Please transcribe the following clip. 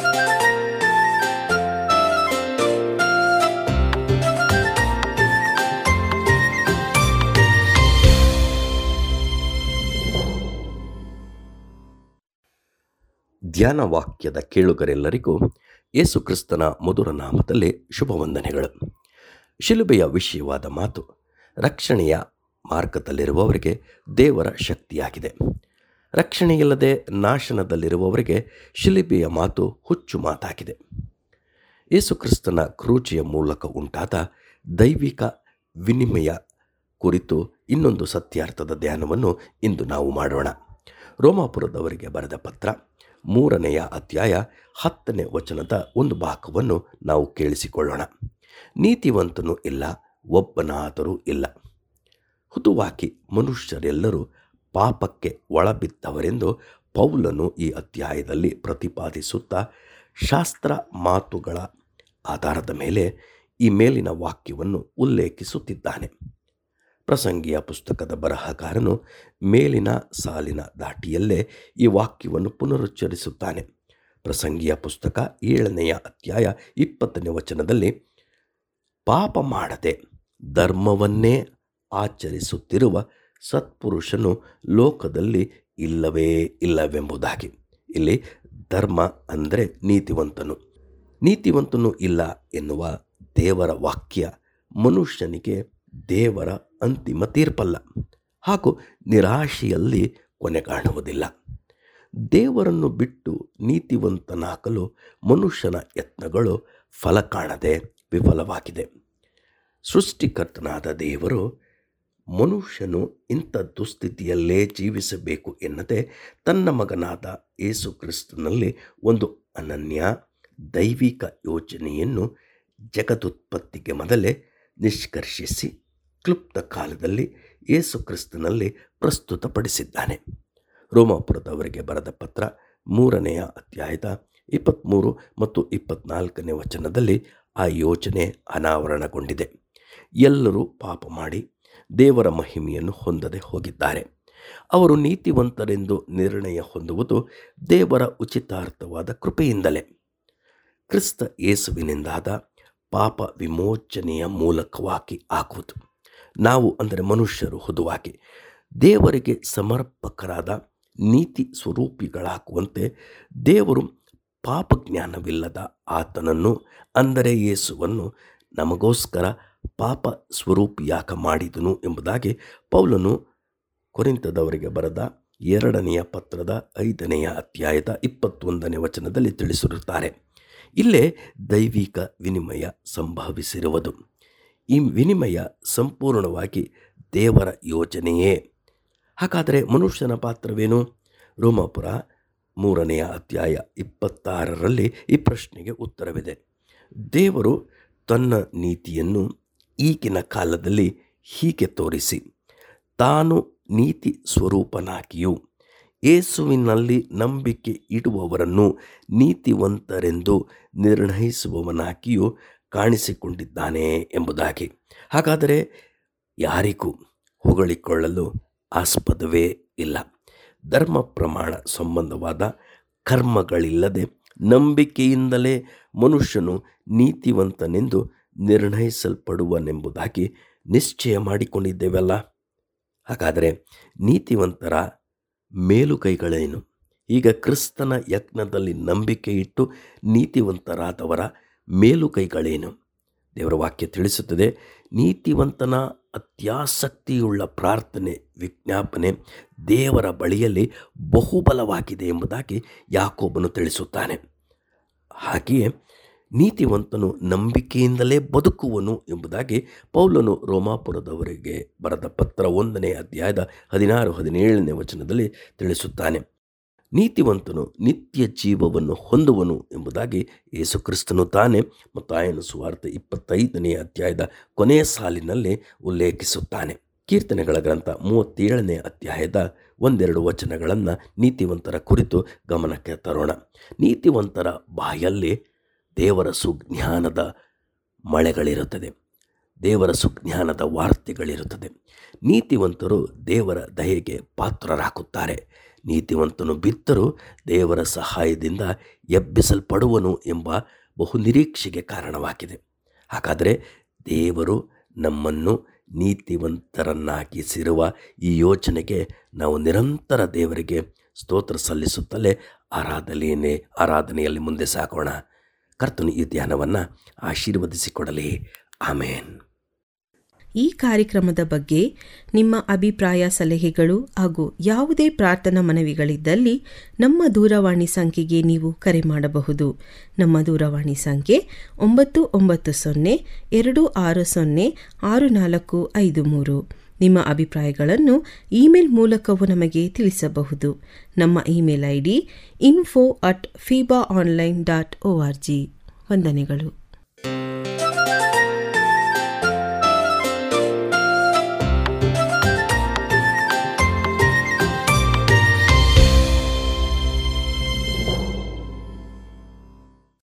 ಧ್ಯಾನ ವಾಕ್ಯದ ಕೇಳುಗರೆಲ್ಲರಿಗೂ ಯೇಸು ಕ್ರಿಸ್ತನ ಮಧುರ ನಾಮದಲ್ಲಿ ಶುಭವಂದನೆಗಳು. ಶಿಲುಬೆಯ ವಿಷಯವಾದ ಮಾತು ರಕ್ಷಣೆಯ ಮಾರ್ಗದಲ್ಲಿರುವವರಿಗೆ ದೇವರ ಶಕ್ತಿಯಾಗಿದೆ. ರಕ್ಷಣೆಯಿಲ್ಲದೆ ನಾಶನದಲ್ಲಿರುವವರಿಗೆ ಶಿಲುಬೆಯ ಮಾತು ಹುಚ್ಚು ಮಾತಾಗಿದೆ. ಯೇಸು ಕ್ರಿಸ್ತನ ಕ್ರೂಚಿಯ ಮೂಲಕ ಉಂಟಾದ ದೈವಿಕ ವಿನಿಮಯ ಕುರಿತು ಇನ್ನೊಂದು ಸತ್ಯಾರ್ಥದ ಧ್ಯಾನವನ್ನು ಇಂದು ನಾವು ಮಾಡೋಣ. ರೋಮಾಪುರದವರಿಗೆ ಬರೆದ ಪತ್ರ 3ನೇ ಅಧ್ಯಾಯ 10ನೇ ವಚನದ ಒಂದು ಭಾಗವನ್ನು ನಾವು ಕೇಳಿಸಿಕೊಳ್ಳೋಣ. ನೀತಿವಂತನು ಇಲ್ಲ, ಒಬ್ಬನಾದರೂ ಇಲ್ಲ. ಹುದುವಾಗಿ ಮನುಷ್ಯರೆಲ್ಲರೂ ಪಾಪಕ್ಕೆ ಒಳಬಿದ್ದವರೆಂದು ಪೌಲನು ಈ ಅಧ್ಯಾಯದಲ್ಲಿ ಪ್ರತಿಪಾದಿಸುತ್ತಾ ಶಾಸ್ತ್ರ ಮಾತುಗಳ ಆಧಾರದ ಮೇಲೆ ಈ ಮೇಲಿನ ವಾಕ್ಯವನ್ನು ಉಲ್ಲೇಖಿಸುತ್ತಿದ್ದಾನೆ. ಪ್ರಸಂಗಿಯ ಪುಸ್ತಕದ ಬರಹಗಾರನು ಮೇಲಿನ ಸಾಲಿನ ದಾಟಿಯಲ್ಲೇ ಈ ವಾಕ್ಯವನ್ನು ಪುನರುಚ್ಚರಿಸುತ್ತಾನೆ. ಪ್ರಸಂಗಿಯ ಪುಸ್ತಕ 7ನೇ ಅಧ್ಯಾಯ 20ನೇ ವಚನದಲ್ಲಿ, ಪಾಪ ಮಾಡದೆ ಧರ್ಮವನ್ನೇ ಆಚರಿಸುತ್ತಿರುವ ಸತ್ಪುರುಷನು ಲೋಕದಲ್ಲಿ ಇಲ್ಲವೇ ಇಲ್ಲವೆಂಬುದಾಗಿ. ಇಲ್ಲಿ ಧರ್ಮ ಅಂದರೆ ನೀತಿವಂತನು ಇಲ್ಲ ಎನ್ನುವ ದೇವರ ವಾಕ್ಯ ಮನುಷ್ಯನಿಗೆ ದೇವರ ಅಂತಿಮ ತೀರ್ಪಲ್ಲ, ಹಾಗೂ ನಿರಾಶೆಯಲ್ಲಿ ಕೊನೆ ಕಾಣುವುದಿಲ್ಲ. ದೇವರನ್ನು ಬಿಟ್ಟು ನೀತಿವಂತನಾಗಲು ಮನುಷ್ಯನ ಯತ್ನಗಳು ಫಲ ಕಾಣದೆ ವಿಫಲವಾಗಿದೆ. ಸೃಷ್ಟಿಕರ್ತನಾದ ದೇವರು ಮನುಷ್ಯನು ಇಂಥ ದುಸ್ಥಿತಿಯಲ್ಲೇ ಜೀವಿಸಬೇಕು ಎನ್ನದೆ ತನ್ನ ಮಗನಾದ ಯೇಸು ಕ್ರಿಸ್ತನಲ್ಲಿ ಒಂದು ಅನನ್ಯ ದೈವಿಕ ಯೋಜನೆಯನ್ನು ಜಗದುತ್ಪತ್ತಿಗೆ ಮೊದಲೇ ನಿಷ್ಕರ್ಷಿಸಿ ಕ್ಲುಪ್ತ ಕಾಲದಲ್ಲಿ ಯೇಸು ಕ್ರಿಸ್ತನಲ್ಲಿ ಪ್ರಸ್ತುತಪಡಿಸಿದ್ದಾನೆ. ರೋಮಾಪುರದವರಿಗೆ ಬರೆದ ಪತ್ರ 3ನೇ ಅಧ್ಯಾಯದ 23 ಮತ್ತು 24ನೇ ವಚನದಲ್ಲಿ ಆ ಯೋಜನೆ ಅನಾವರಣಗೊಂಡಿದೆ. ಎಲ್ಲರೂ ಪಾಪ ಮಾಡಿ ದೇವರ ಮಹಿಮೆಯನ್ನು ಹೊಂದದೆ ಹೋಗಿದ್ದಾರೆ. ಅವರು ನೀತಿವಂತರೆಂದು ನಿರ್ಣಯ ಹೊಂದುವುದು ದೇವರ ಉಚಿತಾರ್ಥವಾದ ಕೃಪೆಯಿಂದಲೇ. ಕ್ರಿಸ್ತ ಯೇಸುವಿನಿಂದಾದ ಪಾಪ ವಿಮೋಚನೆಯ ಮೂಲಕವಾಗಿ ಆಗುವುದು. ನಾವು ಅಂದರೆ ಮನುಷ್ಯರು ಹುದುವಾಗಿ ದೇವರಿಗೆ ಸಮರ್ಪಕರಾದ ನೀತಿ ಸ್ವರೂಪಿಗಳಾಗುವಂತೆ ದೇವರು ಪಾಪಜ್ಞಾನವಿಲ್ಲದ ಆತನನ್ನು ಅಂದರೆ ಯೇಸುವನ್ನು ನಮಗೋಸ್ಕರ ಪಾಪ ಸ್ವರೂಪಿಯಾಗ ಮಾಡಿದನು ಎಂಬುದಾಗಿ ಪೌಲನು ಕೊರಿಂಥದವರಿಗೆ ಬರೆದ 2ನೇ ಪತ್ರದ 5ನೇ ಅಧ್ಯಾಯದ 21ನೇ ವಚನದಲ್ಲಿ ತಿಳಿಸಿರುತ್ತಾರೆ. ಇಲ್ಲೇ ದೈವಿಕ ವಿನಿಮಯ ಸಂಭವಿಸಿರುವುದು. ಈ ವಿನಿಮಯ ಸಂಪೂರ್ಣವಾಗಿ ದೇವರ ಯೋಜನೆಯೇ. ಹಾಗಾದರೆ ಮನುಷ್ಯನ ಪಾತ್ರವೇನು? ರೋಮಾಪುರ 3ನೇ ಅಧ್ಯಾಯ 26ರಲ್ಲಿ ಈ ಪ್ರಶ್ನೆಗೆ ಉತ್ತರವಿದೆ. ದೇವರು ತನ್ನ ನೀತಿಯನ್ನು ಈಗಿನ ಕಾಲದಲ್ಲಿ ಹೀಗೆ ತೋರಿಸಿ, ತಾನು ನೀತಿ ಸ್ವರೂಪನಾಗಿಯೂ ಯೇಸುವಿನಲ್ಲಿ ನಂಬಿಕೆ ಇಡುವವರನ್ನು ನೀತಿವಂತರೆಂದು ನಿರ್ಣಯಿಸುವವನಾಗಿಯೂ ಕಾಣಿಸಿಕೊಂಡಿದ್ದಾನೆ ಎಂಬುದಾಗಿ. ಹಾಗಾದರೆ ಯಾರಿಗೂ ಹೊಗಳಿಕೊಳ್ಳಲು ಆಸ್ಪದವೇ ಇಲ್ಲ. ಧರ್ಮ ಪ್ರಮಾಣ ಸಂಬಂಧವಾದ ಕರ್ಮಗಳಿಲ್ಲದೆ ನಂಬಿಕೆಯಿಂದಲೇ ಮನುಷ್ಯನು ನೀತಿವಂತನೆಂದು ನಿರ್ಣಯಿಸಲ್ಪಡುವನೆಂಬುದಾಗಿ ನಿಶ್ಚಯ ಮಾಡಿಕೊಂಡಿದ್ದೇವಲ್ಲ. ಹಾಗಾದರೆ ನೀತಿವಂತರ ಮೇಲುಕೈಗಳೇನು? ಈಗ ಕ್ರಿಸ್ತನ ಯಜ್ಞದಲ್ಲಿ ನಂಬಿಕೆ ಇಟ್ಟು ನೀತಿವಂತರಾದವರ ಮೇಲುಕೈಗಳೇನು? ದೇವರ ವಾಕ್ಯ ತಿಳಿಸುತ್ತದೆ, ನೀತಿವಂತನ ಅತ್ಯಾಸಕ್ತಿಯುಳ್ಳ ಪ್ರಾರ್ಥನೆ ವಿಜ್ಞಾಪನೆ ದೇವರ ಬಳಿಯಲ್ಲಿ ಬಹುಬಲವಾಗಿದೆ ಎಂಬುದಾಗಿ ಯಾಕೋಬನು ತಿಳಿಸುತ್ತಾನೆ. ಹಾಗೆಯೇ ನೀತಿವಂತನು ನಂಬಿಕೆಯಿಂದಲೇ ಬದುಕುವನು ಎಂಬುದಾಗಿ ಪೌಲನು ರೋಮಾಪುರದವರಿಗೆ ಬರೆದ ಪತ್ರ 1ನೇ ಅಧ್ಯಾಯದ 16-17ನೇ ವಚನದಲ್ಲಿ ತಿಳಿಸುತ್ತಾನೆ. ನೀತಿವಂತನು ನಿತ್ಯ ಜೀವವನ್ನು ಹೊಂದುವನು ಎಂಬುದಾಗಿ ಯೇಸು ಕ್ರಿಸ್ತನು ತಾನೇ ಮತ್ತಾಯನ ಸುವಾರ್ತೆ 25ನೇ ಅಧ್ಯಾಯದ ಕೊನೆಯ ಸಾಲಿನಲ್ಲಿ ಉಲ್ಲೇಖಿಸುತ್ತಾನೆ. ಕೀರ್ತನೆಗಳ ಗ್ರಂಥ 37ನೇ ಅಧ್ಯಾಯದ 1-2 ವಚನಗಳನ್ನು ನೀತಿವಂತರ ಕುರಿತು ಗಮನಕ್ಕೆ ತರೋಣ. ನೀತಿವಂತರ ಬಾಯಲ್ಲಿ ದೇವರ ಸುಜ್ಞಾನದ ಮಳೆಗಳಿರುತ್ತದೆ, ದೇವರ ಸುಜ್ಞಾನದ ವಾರ್ತೆಗಳಿರುತ್ತದೆ. ನೀತಿವಂತರು ದೇವರ ದಯೆಗೆ ಪಾತ್ರರಾಗುತ್ತಾರೆ. ನೀತಿವಂತನು ಬಿದ್ದರೂ ದೇವರ ಸಹಾಯದಿಂದ ಎಬ್ಬಿಸಲ್ಪಡುವನು ಎಂಬ ಬಹುನಿರೀಕ್ಷೆಗೆ ಕಾರಣವಾಗಿದೆ. ಹಾಗಾದರೆ ದೇವರು ನಮ್ಮನ್ನು ನೀತಿವಂತರನ್ನಾಗಿಸಿರುವ ಈ ಯೋಚನೆಗೆ ನಾವು ನಿರಂತರ ದೇವರಿಗೆ ಸ್ತೋತ್ರ ಸಲ್ಲಿಸುತ್ತಲೇ ಆರಾಧನೆಯಲ್ಲಿ ಮುಂದೆ ಸಾಗೋಣ. ಕರ್ತನು ಈ ಧ್ಯಾನವನ್ನು ಆಶೀರ್ವದಿಸಿಕೊಡಲಿ. ಆಮೇನ್. ಈ ಕಾರ್ಯಕ್ರಮದ ಬಗ್ಗೆ ನಿಮ್ಮ ಅಭಿಪ್ರಾಯ, ಸಲಹೆಗಳು ಹಾಗೂ ಯಾವುದೇ ಪ್ರಾರ್ಥನಾ ಮನವಿಗಳಿದ್ದಲ್ಲಿ ನಮ್ಮ ದೂರವಾಣಿ ಸಂಖ್ಯೆಗೆ ನೀವು ಕರೆ ಮಾಡಬಹುದು. ನಮ್ಮ ದೂರವಾಣಿ ಸಂಖ್ಯೆ 9902606453. ನಿಮ್ಮ ಅಭಿಪ್ರಾಯಗಳನ್ನು ಇಮೇಲ್ ಮೂಲಕವೂ ನಮಗೆ ತಿಳಿಸಬಹುದು. ನಮ್ಮ ಇಮೇಲ್ ID info@fibaonline.org. ವಂದನೆಗಳು.